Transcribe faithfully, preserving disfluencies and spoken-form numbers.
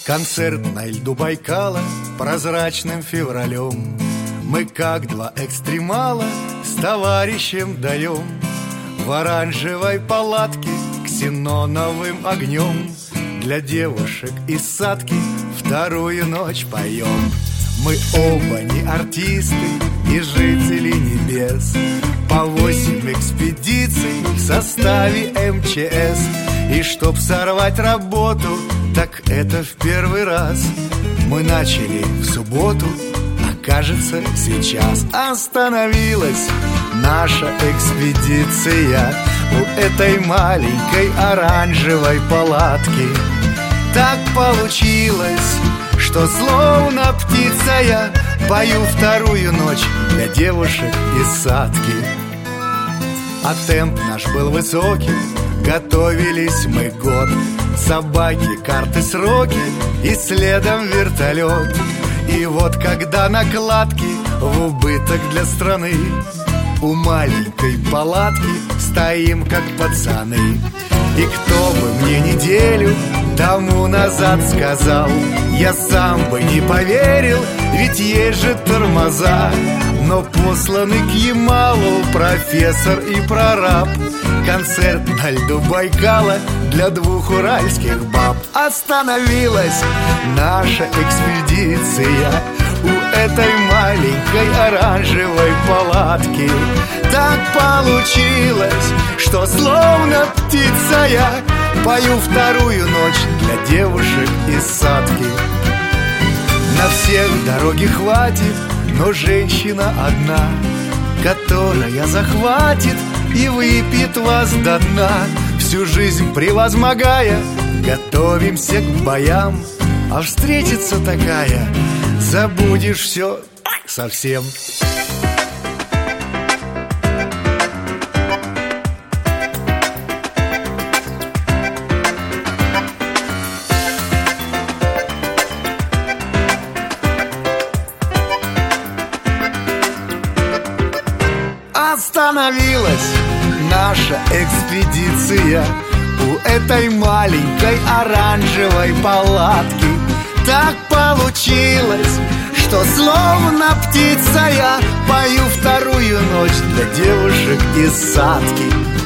Концерт на льду Байкала прозрачным февралем. Мы, как два экстремала, с товарищем даем в оранжевой палатке ксеноновым огнем для девушек из Садки вторую ночь поем. Мы оба не артисты и жители небес, по восемь экспедиций в составе эм че эс. И чтоб сорвать работу, так это в первый раз. Мы начали в субботу, а кажется сейчас остановилась наша экспедиция у этой маленькой оранжевой палатки. Так получилось, что словно птица я пою вторую ночь для девушек из Садки. А темп наш был высокий, готовились мы год. Собаки, карты, сроки и следом вертолет. И вот когда накладки в убыток для страны, у маленькой палатки стоим как пацаны. И кто бы мне неделю тому назад сказал, я сам бы не поверил, ведь есть же тормоза. Но посланы к Ямалу профессор и прораб. Концерт на льду Байкала для двух уральских баб. Остановилась наша экспедиция у этой маленькой оранжевой палатки. Так получилось, что словно птица я пою вторую ночь для девушек из Садки. На всех дороги хватит, но женщина одна, которая захватит и выпьет вас до дна. Всю жизнь превозмогая, готовимся к боям, а встретится такая, забудешь все совсем. Остановилась наша экспедиция у этой маленькой оранжевой палатки. Так получилось, что словно птица я пою вторую ночь для девушек из Садки.